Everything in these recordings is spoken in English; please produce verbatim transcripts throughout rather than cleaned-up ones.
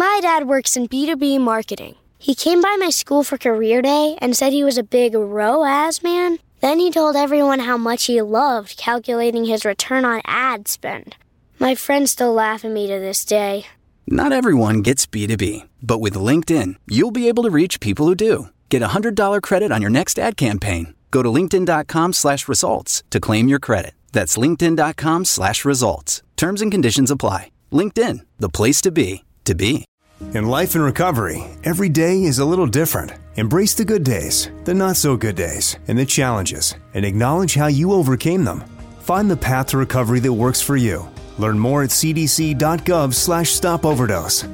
My dad works in B two B marketing. He came by my school for career day and said he was a big R O A S man. Then he told everyone how much he loved calculating his return on ad spend. My friends still laugh at me to this day. Not everyone gets B two B, but with LinkedIn, you'll be able to reach people who do. Get a one hundred dollars credit on your next ad campaign. Go to linkedin.com slash results to claim your credit. That's linkedin.com slash results. Terms and conditions apply. LinkedIn, the place to be, to be. In life and recovery, every day is a little different. Embrace the good days, the not so good days, and the challenges, and acknowledge how you overcame them. Find the path to recovery that works for you. Learn more at cdc.gov slash stop overdose.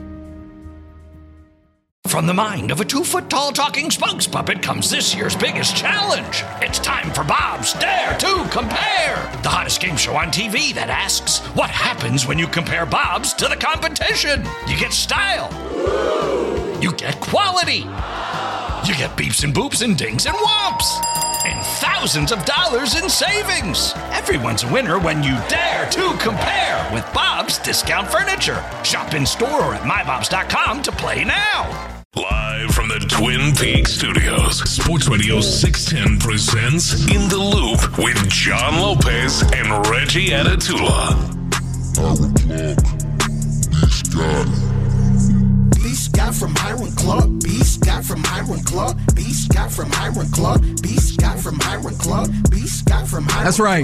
From the mind of a two-foot-tall talking spokes puppet comes this year's biggest challenge. It's time for Bob's Dare to Compare, the hottest game show on T V that asks, what happens when you compare Bob's to the competition? You get style. You get quality. You get beeps and boops and dings and whomps. And thousands of dollars in savings. Everyone's a winner when you dare to compare with Bob's Discount Furniture. Shop in store or at my bobs dot com to play now. Live from the Twin Peaks studios, Sports Radio six ten presents In the Loop with John Lopez and Reggie Atatula. Beast got from Hiram Club. Beast got from Hiram Club. Beast got from Hiram Club. Beast got from Hiram Club. Beast got from Hiram Club. That's right.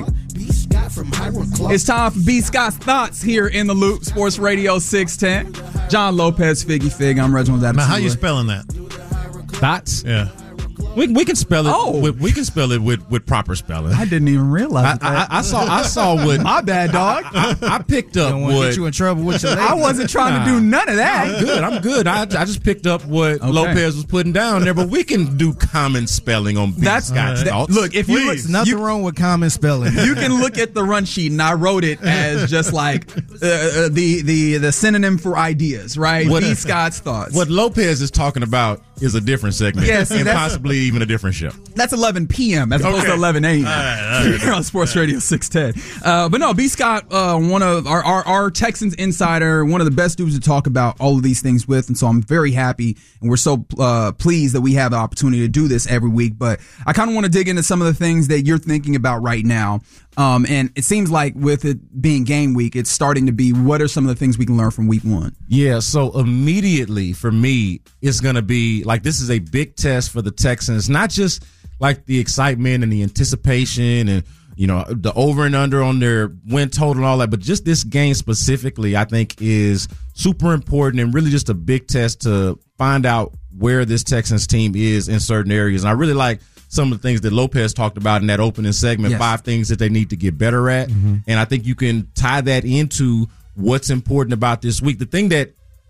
It's time for B. Scott's Thoughts here in the Loop, Sports Radio six ten. John Lopez, Figgy Fig. I'm Reginald Atatula. Now, how you spelling that? Thoughts? Yeah. We we can spell it. Oh. With, we can spell it with, with proper spelling. I didn't even realize I, that. I, I saw. I saw what. My bad, dog. I, I picked up Don't want to what. get you in trouble with your lady. I wasn't trying Nah. to do none of that. I'm good. I'm good. I, I just picked up what Okay. Lopez was putting down there, but we can do common spelling on B. That's Scott's that- Thoughts. Look, if you look, Please, nothing you, wrong with common spelling. you can look at the run sheet, and I wrote it as just like uh, uh, the the the synonym for ideas, right? What- B. Scott's Thoughts. What Lopez is talking about is a different segment, Yeah, see, and that's- possibly even a different show. That's eleven p.m. as opposed Okay. to eleven a.m. All right, all right. Here on Sports Radio six ten. Uh, but no, B. Scott, uh, one of our, our, our Texans insider, one of the best dudes to talk about all of these things with. And so I'm very happy and we're so uh, pleased that we have the opportunity to do this every week. But I kind of want to dig into some of the things that you're thinking about right now. Um, and it seems like with it being game week, it's starting to be what are some of the things we can learn from week one? Yeah, so immediately for me, it's going to be like this is a big test for the Texans, not just like the excitement and the anticipation and, you know, the over and under on their win total and all that, but just this game specifically, I think is super important and really just a big test to find out where this Texans team is in certain areas. And I really like some of the things that Lopez talked about in that opening segment, Yes. five things that they need to get better at. Mm-hmm. And I think you can tie that into what's important about this week. The thing that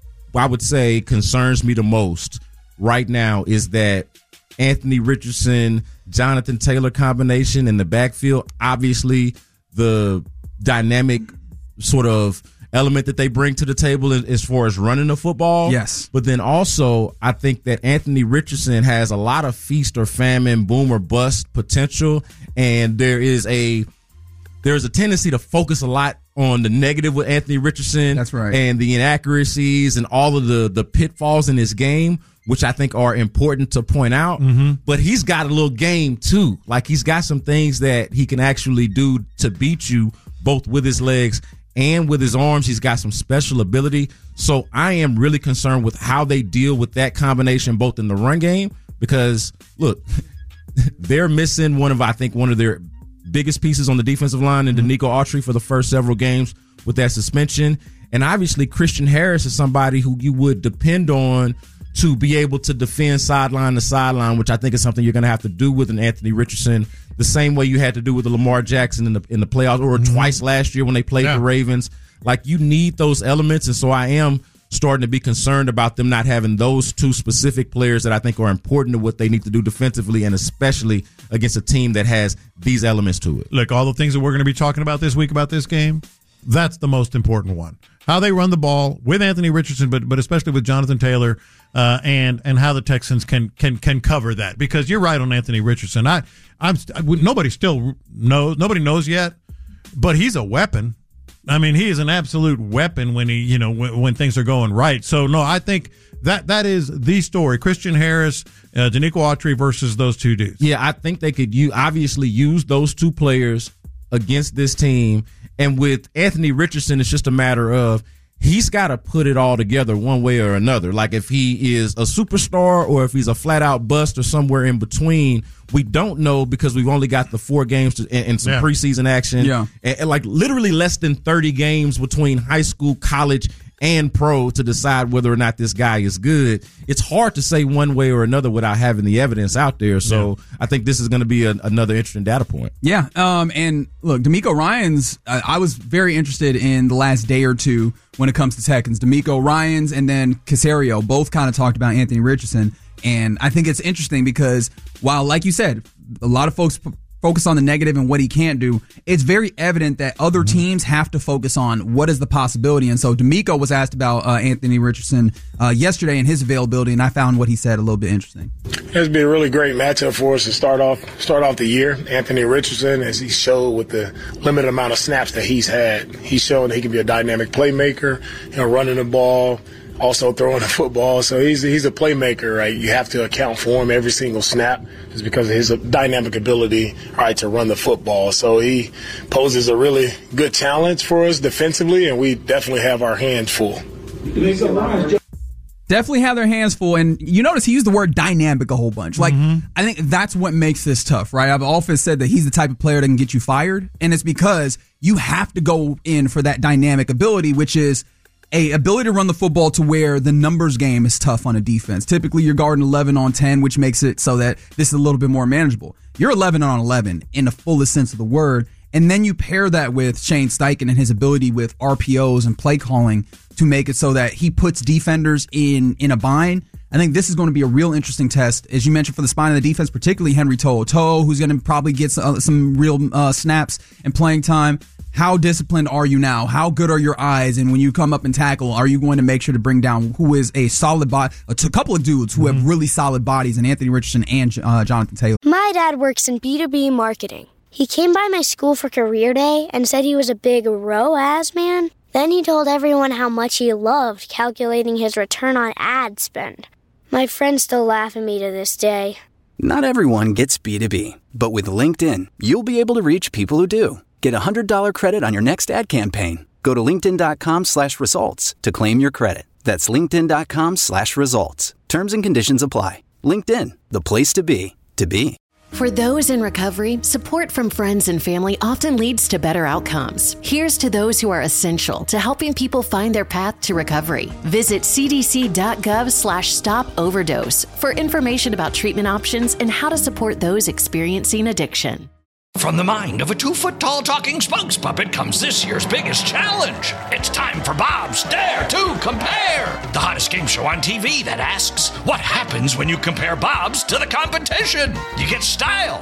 I would say concerns me the most right now is that Anthony Richardson, Jonathan Taylor combination in the backfield, obviously the dynamic sort of element that they bring to the table as far as running the football. Yes. But then also, I think that Anthony Richardson has a lot of feast or famine, boom or bust potential, and there is a there's a tendency to focus a lot on the negative with Anthony Richardson. That's right. And the inaccuracies and all of the the pitfalls in his game, which I think are important to point out. Mm-hmm. But he's got a little game too. Like he's got some things that he can actually do to beat you both with his legs and with his arms. He's got some special ability. So I am really concerned with how they deal with that combination both in the run game because, look, they're missing one of, I think, one of their biggest pieces on the defensive line in Danico Autry for the first several games with that suspension. And obviously Christian Harris is somebody who you would depend on to be able to defend sideline to sideline, which I think is something you're going to have to do with an Anthony Richardson the same way you had to do with the Lamar Jackson in the in the playoffs or mm-hmm. twice last year when they played yeah. the Ravens. Like you need those elements. And so I am starting to be concerned about them not having those two specific players that I think are important to what they need to do defensively and especially against a team that has these elements to it. Look, all the things that we're going to be talking about this week about this game, that's the most important one. How they run the ball with Anthony Richardson, but but especially with Jonathan Taylor, uh, and and how the Texans can can can cover that. Because you're right on Anthony Richardson. I I'm nobody still knows nobody knows yet, but he's a weapon. I mean, he is an absolute weapon when he, you know, when, when things are going right. So, no, I think that that is the story. Christian Harris, uh, Danico Autry versus those two dudes. Yeah, I think they could you obviously use those two players against this team. And with Anthony Richardson, it's just a matter of he's got to put it all together one way or another. Like if he is a superstar or if he's a flat out bust or somewhere in between, we don't know because we've only got the four games to, and, and some yeah. preseason action. Yeah. And, and like literally less than thirty games between high school, college, and pro to decide whether or not this guy is good. It's hard to say one way or another without having the evidence out there. So yeah. I think this is going to be a, another interesting data point. Yeah. Um, and look, D'Amico Ryans, uh, I was very interested in the last day or two when it comes to Texans. D'Amico Ryans and then Caserio both kind of talked about Anthony Richardson. And I think it's interesting because while, like you said, a lot of folks p- focus on the negative and what he can't do, it's very evident that other teams have to focus on what is the possibility. And so D'Amico was asked about uh, Anthony Richardson uh, yesterday and his availability, and I found what he said a little bit interesting. It's been a really great matchup for us to start off start off the year. Anthony Richardson, as he showed with the limited amount of snaps that he's had, he's shown that he can be a dynamic playmaker, you know, running the ball, also throwing the football. So he's he's a playmaker, right? You have to account for him every single snap just because of his dynamic ability, right, to run the football. So he poses a really good challenge for us defensively, and we definitely have our hands full. Definitely have their hands full. And you notice he used the word dynamic a whole bunch. Like, mm-hmm. I think that's what makes this tough, right? I've often said that he's the type of player that can get you fired. And it's because you have to go in for that dynamic ability, which is a ability to run the football to where the numbers game is tough on a defense. Typically, you're guarding eleven on ten, which makes it so that this is a little bit more manageable. You're eleven on eleven in the fullest sense of the word. And then you pair that with Shane Steichen and his ability with R P Os and play calling to make it so that he puts defenders in, in a bind. I think this is going to be a real interesting test, as you mentioned, for the spine of the defense, particularly Henry To'o. To'o, who's going to probably get some, some real uh, snaps and playing time. How disciplined are you now? How good are your eyes? And when you come up and tackle, are you going to make sure to bring down who is a solid body, a t- couple of dudes who mm-hmm. have really solid bodies, and Anthony Richardson and uh, Jonathan Taylor? My dad works in B two B marketing. He came by my school for career day and said he was a big R O A S man. Then he told everyone how much he loved calculating his return on ad spend. My friends still laugh at me to this day. Not everyone gets B two B, but with LinkedIn, you'll be able to reach people who do. Get a one hundred dollars credit on your next ad campaign. Go to linkedin.com slash results to claim your credit. That's linkedin.com slash results. Terms and conditions apply. LinkedIn, the place to be, to be. For those in recovery, support from friends and family often leads to better outcomes. Here's to those who are essential to helping people find their path to recovery. Visit cdc.gov slash stop overdose for information about treatment options and how to support those experiencing addiction. From the mind of a two-foot-tall talking spokes puppet comes this year's biggest challenge. It's time for Bob's Dare to Compare, the hottest game show on T V that asks, what happens when you compare Bob's to the competition? You get style.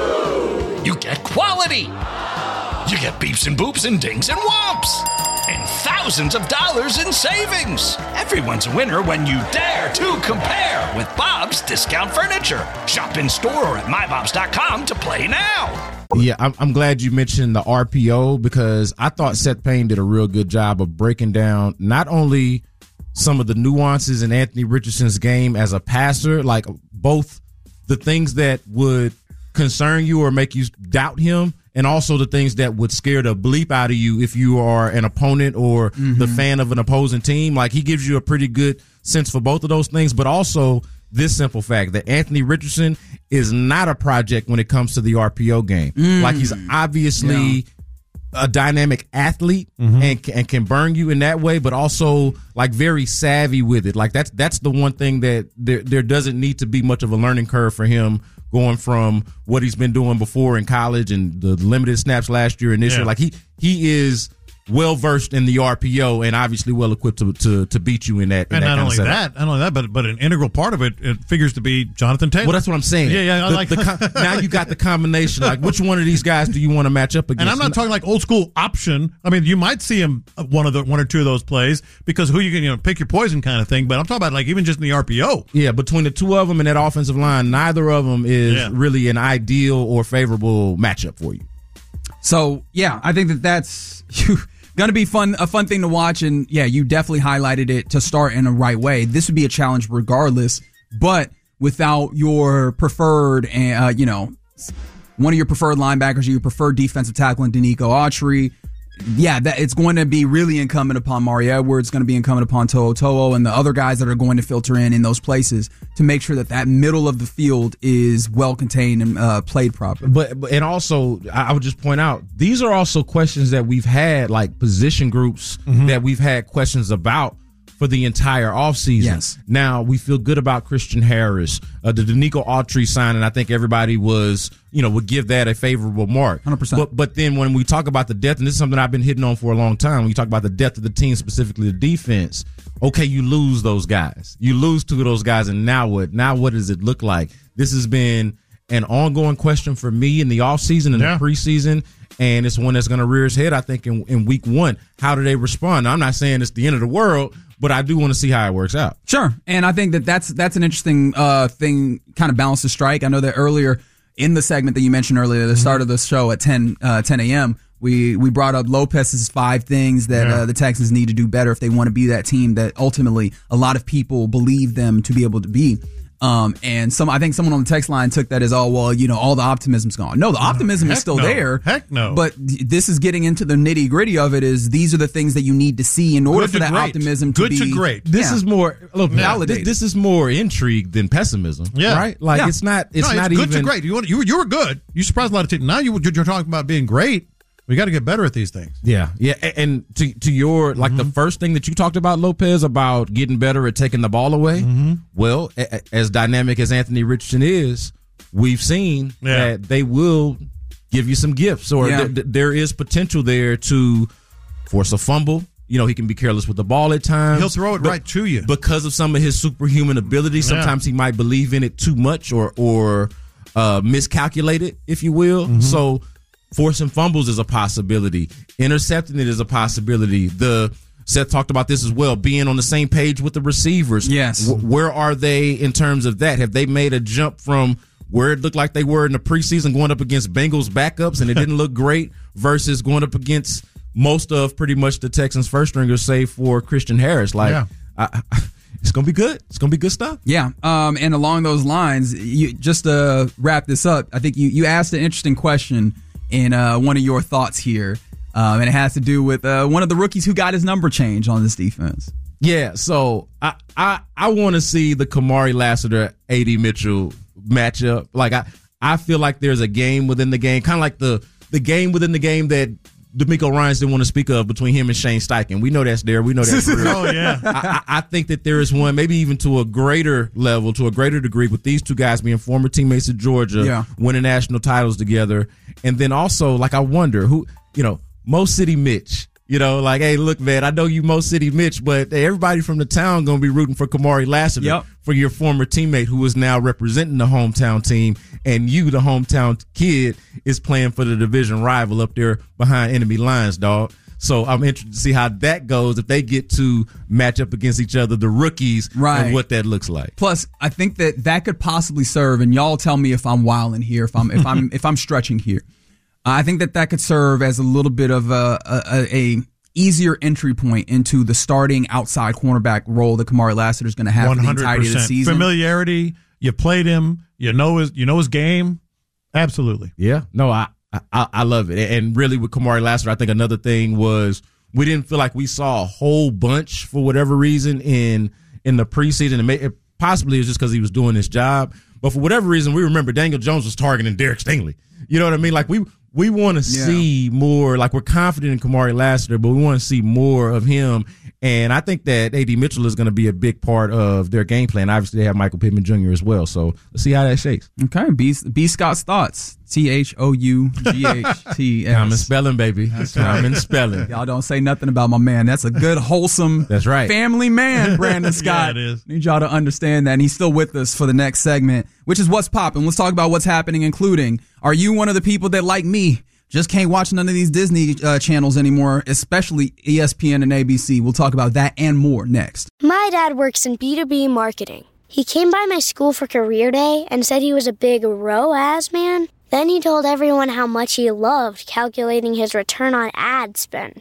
You get quality. You get beeps and boops and dings and whomps. And thousands of dollars in savings. Everyone's a winner when you dare to compare with Bob's Discount Furniture. Shop in store or at my bobs dot com to play now. Yeah, I'm, I'm glad you mentioned the R P O because I thought Seth Payne did a real good job of breaking down not only some of the nuances in Anthony Richardson's game as a passer, like both the things that would concern you or make you doubt him, and also the things that would scare the bleep out of you if you are an opponent or mm-hmm. the fan of an opposing team. Like, he gives you a pretty good sense for both of those things, but also this simple fact that Anthony Richardson is not a project when it comes to the R P O game. Mm. Like, he's obviously yeah. a dynamic athlete mm-hmm. and, and can burn you in that way, but also like very savvy with it. Like, that's that's the one thing that there, there doesn't need to be much of a learning curve for him going from what he's been doing before in college and the limited snaps last year and this yeah. year. Like, he he is well versed in the R P O and obviously well equipped to to, to beat you in that. In and that not kind only of that, not only that, but but an integral part of it, it figures to be Jonathan Taylor. Well, that's what I'm saying. Yeah, yeah. I the, like the, now you got the combination. Like, which one of these guys do you want to match up against? And I'm not talking like old school option. I mean, you might see him one of the one or two of those plays because who you can you know pick your poison kind of thing. But I'm talking about like even just in the R P O. Yeah, between the two of them and that offensive line, neither of them is yeah. really an ideal or favorable matchup for you. So yeah, I think that that's you. Going to be fun, a fun thing to watch. And yeah, you definitely highlighted it to start in the right way. This would be a challenge regardless, but without your preferred, uh, you know, one of your preferred linebackers, or your preferred defensive tackle in Danico Autry, yeah, that it's going to be really incumbent upon Mari Edwards, going to be incumbent upon To'o To'o and the other guys that are going to filter in in those places to make sure that that middle of the field is well contained and uh, played properly. But, but and also, I would just point out, these are also questions that we've had, like position groups mm-hmm. that we've had questions about for the entire offseason. Yes. Now, we feel good about Christian Harris. Uh, the Danico Autry signing, I think everybody was, you know, would give that a favorable mark. one hundred percent. But, but then when we talk about the depth, and this is something I've been hitting on for a long time, when you talk about the depth of the team, specifically the defense, okay, you lose those guys. You lose two of those guys, and now what? Now what does it look like? This has been an ongoing question for me in the offseason and yeah. the preseason, and it's one that's going to rear its head, I think, in, in week one. How do they respond? Now, I'm not saying it's the end of the world, but I do want to see how it works out. Sure. And I think that that's that's an interesting uh, thing, kind of balance to strike. I know that earlier in the segment that you mentioned earlier, the start of the show at ten a.m., we, we brought up Lopez's five things that yeah. uh, the Texans need to do better if they want to be that team that ultimately a lot of people believe them to be able to be. Um, and some, I think someone on the text line took that as, oh, well, you know, all the optimism's gone. No, the optimism Heck is still no. there. Heck no. But this is getting into the nitty gritty of it. Is these are the things that you need to see in order Good for that great. optimism to Good be to great. This yeah. is more look, Yeah. this, this is more intrigue than pessimism. Yeah. Right? Like Yeah. it's not it's no, not it's even good to great. You want, you were, you were good. You surprised a lot of teams. Now you, you're talking about being great. We got to get better at these things. Yeah, yeah, and, and to to your like mm-hmm. the first thing that you talked about, Lopez, about getting better at taking the ball away. Mm-hmm. Well, a, as dynamic as Anthony Richardson is, we've seen yeah. that they will give you some gifts, or Yeah. th- th- there is potential there to force a fumble. You know, he can be careless with the ball at times. He'll throw it but right to you because of some of his superhuman ability. Sometimes yeah. he might believe in it too much, or or uh, miscalculate it, if you will. Mm-hmm. So. Forcing fumbles is a possibility. Intercepting it is a possibility. The Seth talked about this as well, being on the same page with the receivers. Yes. W- where are they in terms of that? Have they made a jump from where it looked like they were in the preseason going up against Bengals backups and it didn't look great versus going up against most of pretty much the Texans first stringers, save for Christian Harris? Like, yeah. I, I, it's going to be good. It's going to be good stuff. Yeah. Um, and along those lines, you, just to wrap this up, I think you, you asked an interesting question in uh, one of your thoughts here, um, and it has to do with uh, one of the rookies who got his number changed on this defense. Yeah, so I I, I want to see the Kamari Lassiter, A D Mitchell matchup. Like I, I feel like there's a game within the game, kind of like the the game within the game that D'Amico Ryans didn't want to speak of between him and Shane Steichen. We know that's there. We know that's real. Oh, yeah. I, I think that there is one, maybe even to a greater level, to a greater degree, with these two guys being former teammates at Georgia, yeah. winning national titles together. And then also, like, I wonder who, you know, Mo City Mitch. You know, like, hey, look, man, I know you Mo City Mitch, but hey, everybody from the town going to be rooting for Kamari Lassiter, yep. for your former teammate who is now representing the hometown team, and you, the hometown kid, is playing for the division rival up there behind enemy lines, dog. So I'm interested to see how that goes if they get to match up against each other, the rookies, right. and what that looks like. Plus, I think that that could possibly serve, and y'all tell me if I'm wilding here, if I'm if I'm if I'm stretching here. I think that that could serve as a little bit of a, a, a easier entry point into the starting outside cornerback role that Kamari Lassiter is going to have for the entirety of the season. Familiarity, you played him, you know his, you know his game. Absolutely. Yeah. No, I, I, I love it. And really with Kamari Lassiter, I think another thing was we didn't feel like we saw a whole bunch for whatever reason in in the preseason. It, may, it possibly it was just because he was doing his job. But for whatever reason, we remember Daniel Jones was targeting Derek Stingley. You know what I mean? Like we we want to yeah. see more. Like we're confident in Kamari Lassiter, but we want to see more of him. And I think that A D Mitchell is going to be a big part of their game plan. Obviously, they have Michael Pittman Junior as well. So let's see how that shakes. Okay. B, B Scott's thoughts. T H O U G H T S. Common spelling, baby. That's Common right. spelling. Y'all don't say nothing about my man. That's a good, wholesome That's right. family man, Brandon Scott. Yeah, it is. Need y'all to understand that. And he's still with us for the next segment, which is What's Poppin'. Let's talk about what's happening, including, are you one of the people that, like me, just can't watch none of these Disney uh, channels anymore, especially E S P N and A B C? We'll talk about that and more next. My dad works in B two B marketing. He came by my school for career day and said he was a big R O A S man. Then he told everyone how much he loved calculating his return on ad spend.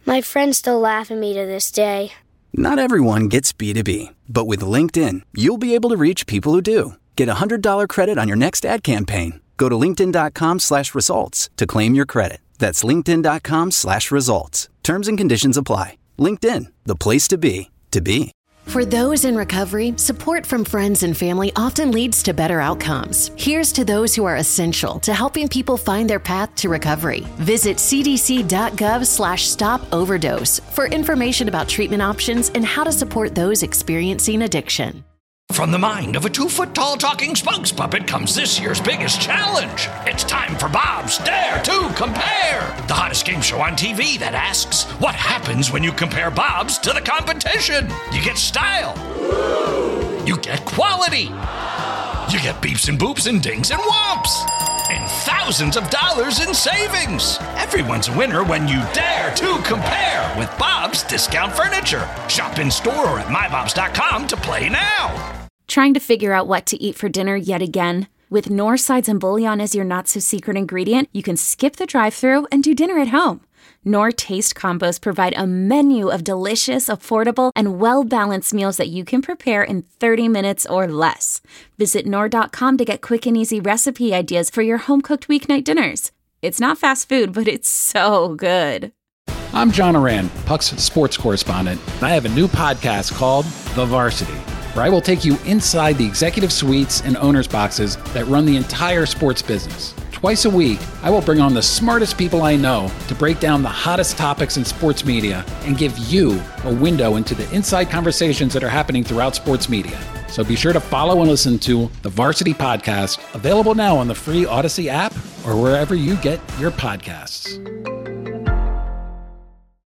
My friends still laugh at me to this day. Not everyone gets B two B, but with LinkedIn, you'll be able to reach people who do. Get a one hundred dollars credit on your next ad campaign. Go to linkedin.com slash results to claim your credit. That's linkedin.com slash results. Terms and conditions apply. LinkedIn, the place to be, to be. For those in recovery, support from friends and family often leads to better outcomes. Here's to those who are essential to helping people find their path to recovery. Visit cdc.gov slash stop overdose for information about treatment options and how to support those experiencing addiction. From the mind of a two-foot-tall talking spokes puppet comes this year's biggest challenge. It's time for Bob's Dare to Compare, the hottest game show on T V that asks, what happens when you compare Bob's to the competition? You get style. You get quality. You get beeps and boops and dings and whomps. And thousands of dollars in savings. Everyone's a winner when you dare to compare with Bob's Discount Furniture. Shop in store or at my bobs dot com to play now. Trying to figure out what to eat for dinner yet again? With Knorr sides and bouillon as your not-so-secret ingredient, you can skip the drive-thru and do dinner at home. Knorr Taste Combos provide a menu of delicious, affordable, and well-balanced meals that you can prepare in thirty minutes or less. Visit Knorr dot com to get quick and easy recipe ideas for your home-cooked weeknight dinners. It's not fast food, but it's so good. I'm John Oran, Puck's sports correspondent, and I have a new podcast called The Varsity, where I will take you inside the executive suites and owners' boxes that run the entire sports business. Twice a week, I will bring on the smartest people I know to break down the hottest topics in sports media and give you a window into the inside conversations that are happening throughout sports media. So be sure to follow and listen to The Varsity Podcast, available now on the free Odyssey app or wherever you get your podcasts.